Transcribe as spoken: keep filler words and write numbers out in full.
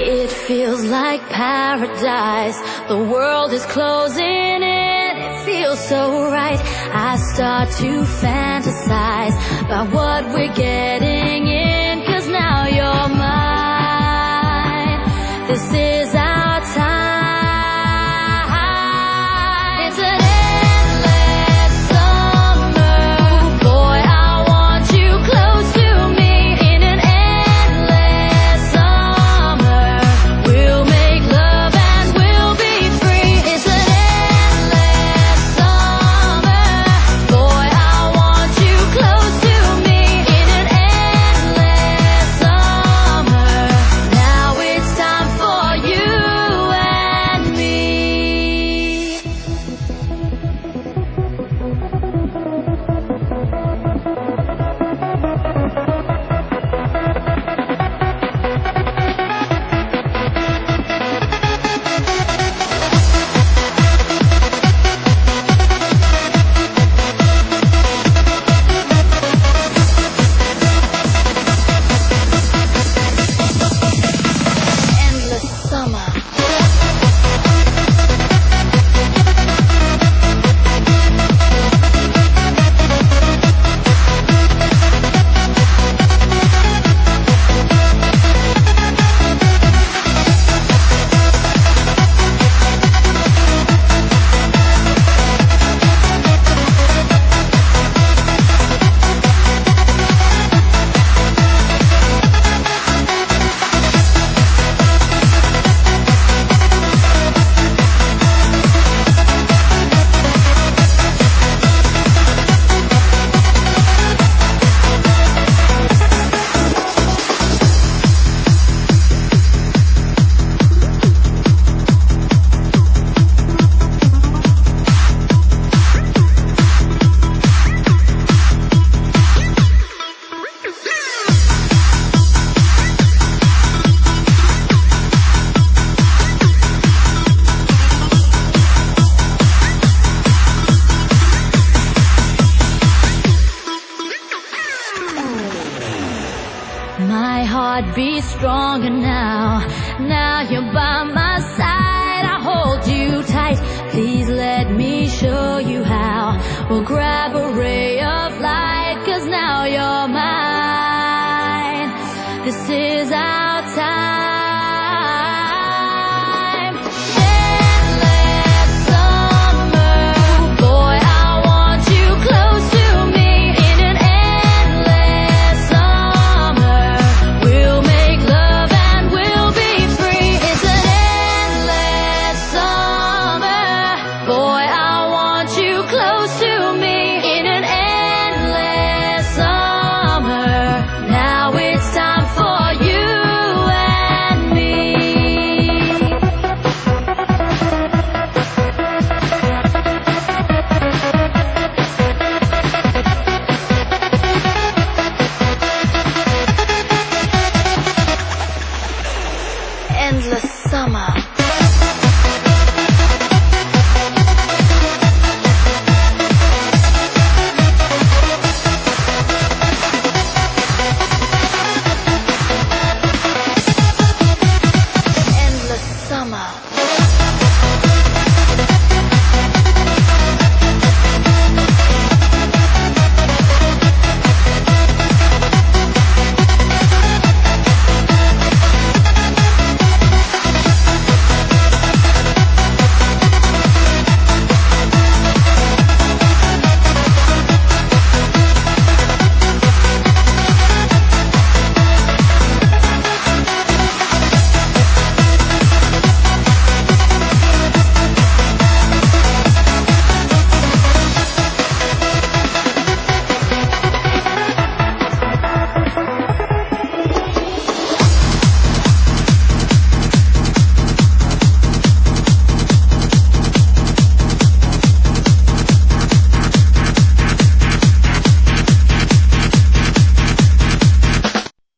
It feels like paradise. The world is closing in. It feels so right. I start to fantasize about what we're getting in. 'Cause now you're mine. This is our time. It's an endless summer. Boy, I want you close to me. In an endless summer, we'll make love and we'll be free. It's an endless summer. Boy, I want you close to me. In an endless summer, now it's time for you and me. Endless summer. My heart beats stronger now. Now you're by my side. I hold you tight. Please let me show you how. We'll grab a ray of light. 'Cause now you're mine. This is